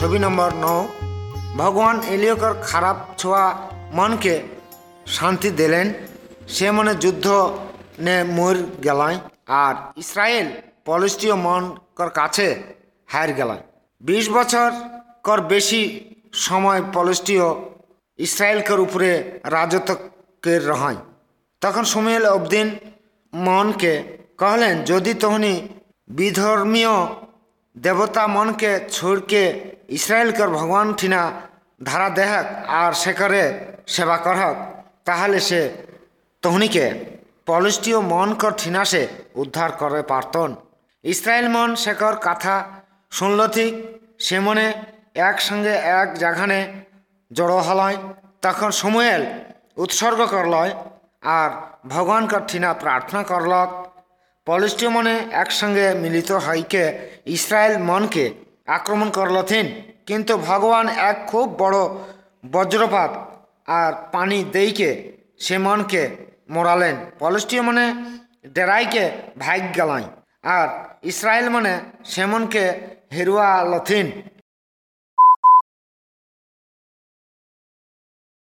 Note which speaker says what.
Speaker 1: ছবি নম্বর 9। ভগবান এলিয়কর খারাপ ছোঁয়া মনকে শান্তি দিলেন, সে মনে যুদ্ধ নে মর গেলায়, আর ইসরায়েল পলিস্টীয় মনকর কাছে হার গেলায়। 20 বছর কর বেশি সময় পলিস্টীয় ইসরায়েলকর উপরে রাজত্বের রহায়। তখন শমূয়েল অবদিন মনকে कहलें, যদি तोहनी विधर्मीय देवता मन के छोड़ के इसराइल कर भगवान ठिना धारा देहक और शेखरे सेवा करहक, ताहले से तोहनी के पलिस्टीय मन कर ठिना से उद्धार करे पारतन। इसराइल मन शेखर कथा शुनल ठीक, से मने एक संगे एक जगहाने जड़ो हलय। तखन शमूएल उत्सर्ग करलय और भगवान कर ठिना प्रार्थना करलक। पलिस्टीय मने एक संगे मिलित हईके इस्राएल मन के आक्रमण करलथिन, किन्तु भगवान एक खूब बड़ो वज्रपात और पानी देके से मन के मोड़ालें। पलिस्टीय मने डेराई के भाग गलाय और इस्राएल मने से मन के हेरुआ लथिन।